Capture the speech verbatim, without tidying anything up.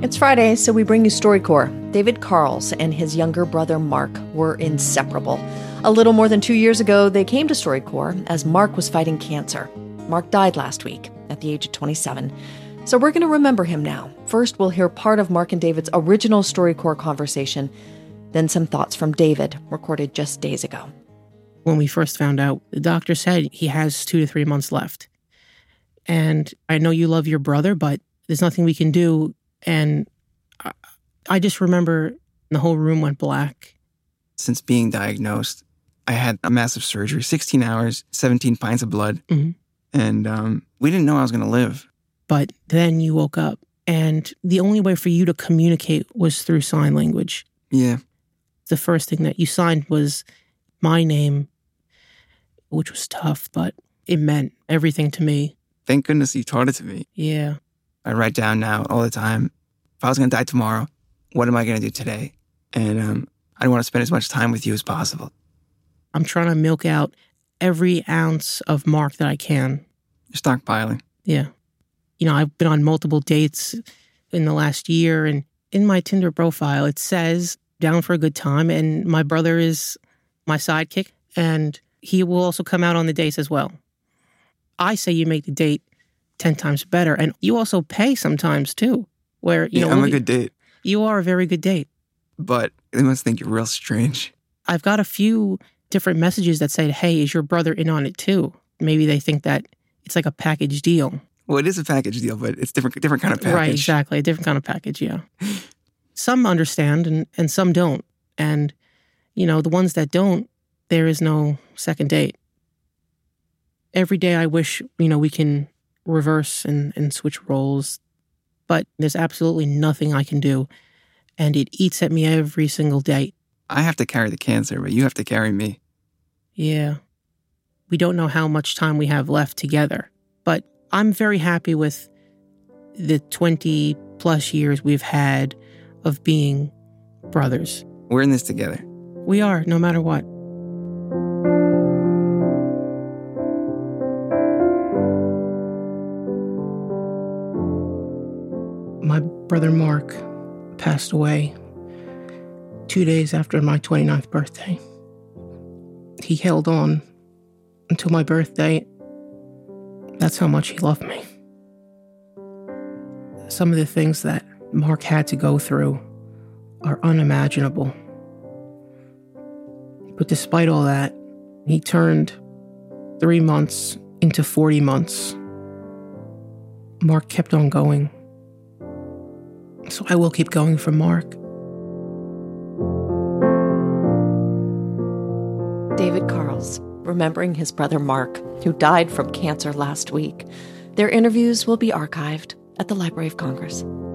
It's Friday, so we bring you StoryCorps. David Carles and his younger brother Mark were inseparable. A little more than two years ago, they came to StoryCorps as Mark was fighting cancer. Mark died last week at the age of twenty-seven. So we're going to remember him now. First, we'll hear part of Mark and David's original StoryCorps conversation, then some thoughts from David, recorded just days ago. When we first found out, the doctor said he has two to three months left. And I know you love your brother, but there's nothing we can do. And I, I just remember the whole room went black. Since being diagnosed, I had a massive surgery, sixteen hours, seventeen pints of blood. Mm-hmm. And um, we didn't know I was going to live. But then you woke up, and the only way for you to communicate was through sign language. Yeah. The first thing that you signed was my name, which was tough, but it meant everything to me. Thank goodness you taught it to me. Yeah. I write down now all the time, if I was going to die tomorrow, what am I going to do today? And um, I want to spend as much time with you as possible. I'm trying to milk out every ounce of Mark that I can. You're stockpiling. Yeah. You know, I've been on multiple dates in the last year, and in my Tinder profile, it says down for a good time, and my brother is my sidekick, and he will also come out on the dates as well. I say you make the date ten times better, and you also pay sometimes too, where, you yeah, know, I'm a good date. You are a very good date. But they must think you're real strange. I've got a few different messages that say, hey, is your brother in on it too? Maybe they think that it's like a package deal. Well, it is a package deal, but it's different different kind of package. Right, exactly. A different kind of package, yeah. Some understand and, and some don't. And, you know, the ones that don't, there is no second date. Every day I wish, you know, we can reverse and, and switch roles, but there's absolutely nothing I can do. And it eats at me every single day. I have to carry the cancer, but you have to carry me. Yeah. We don't know how much time we have left together, but I'm very happy with the twenty plus years we've had of being brothers. We're in this together. We are, no matter what. My brother Mark passed away two days after my twenty-ninth birthday. He held on until my birthday. That's how much he loved me. Some of the things that Mark had to go through are unimaginable. But despite all that, he turned three months into forty months. Mark kept on going. So I will keep going for Mark. David Carles, remembering his brother Mark, who died from cancer last week. Their interviews will be archived at the Library of Congress.